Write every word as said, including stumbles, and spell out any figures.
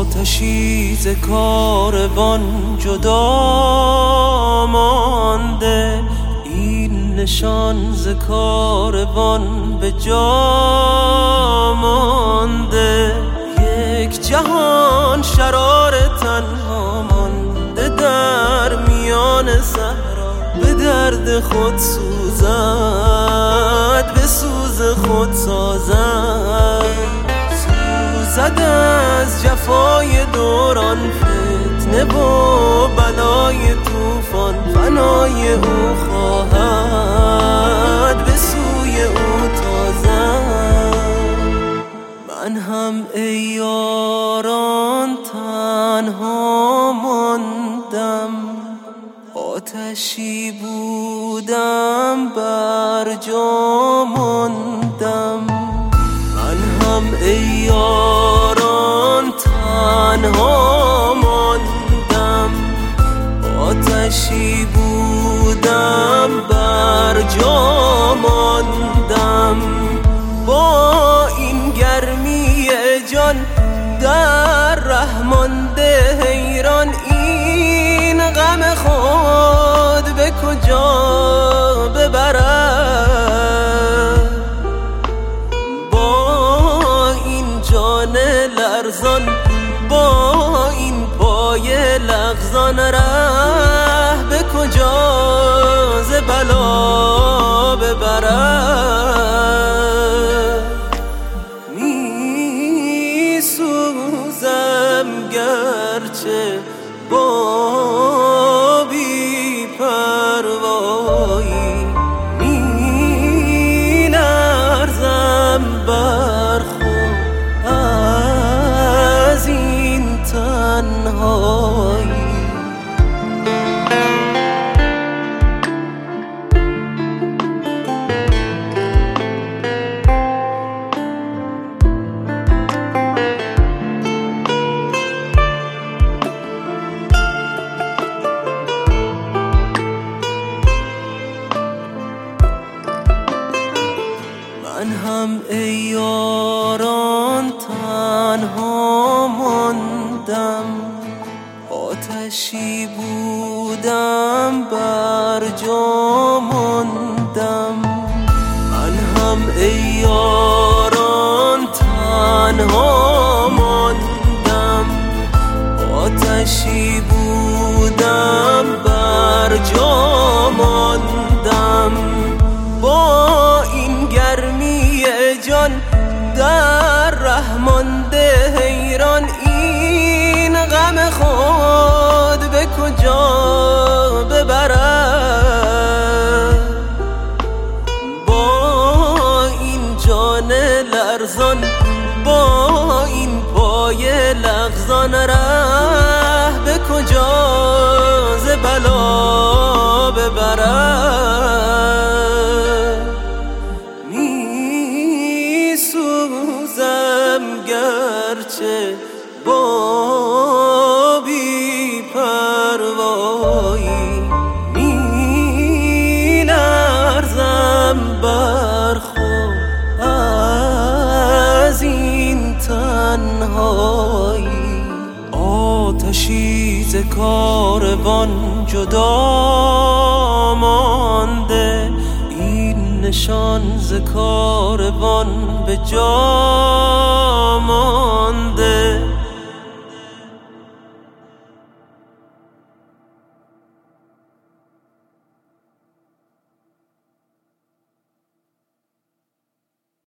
آتشی ز کاروان جدا مانده، این نشان ز کاروان به جا مانده. یک جهان شرار تنها مانده در میان صحرا، به درد خود سوزد به سوز خود سازد. سوزد از جفای دوران، فتنه و بلای طوفان، فنای او خواهد به سوی او تازد. من هم ای یاران تنها ماندم، آتشی بودم بر جا ماندم. من هم ای یاران تنها ماندم، آتشی بودم بر جا ماندم. با این گرمی جان در ره مانده حیران، این غم خود به کجا ببرد. با این جان لرزان، با این پای لغزان، ره به کجا ز بلا ببرد. می سوزم گرچه با بی پروایی، می لرزم بر خود از این تنهایی. من هم ای یاران تنها ماندم، آتشی بودم بر جا ماندم. من هم ای یاران تنها ماندم، آتشی بودم بر جا ماندم. با این گرمی جان در ره مانده حیران، این غم خود به کجا ببرد. با این جان لرزان، با این پای لغزان، ره به کجا ز بلا ببرد. می سوزم گرچه با بی پروایی، می لرزم بر خود از این تنهایی. آتشی ز کاروان جدا مانده، این نشان ز کاروان به جا